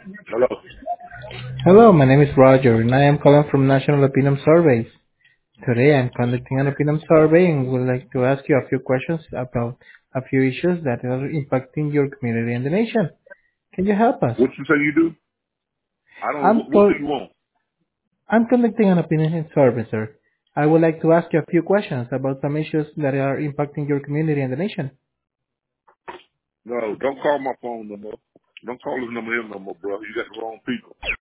Hello. Hello, my name is Roger, and I am calling from National Opinion Surveys. Today, I'm conducting an opinion survey and would like to ask you a few questions about a few issues that are impacting your community and the nation. Can you help us? What you say you do? I don't. I'm What do call- you want? I'm conducting an opinion survey, sir. I would like to ask you a few questions about some issues that are impacting your community and the nation. No, don't call my phone no more. Don't call this number here no more, bro. You got the wrong people.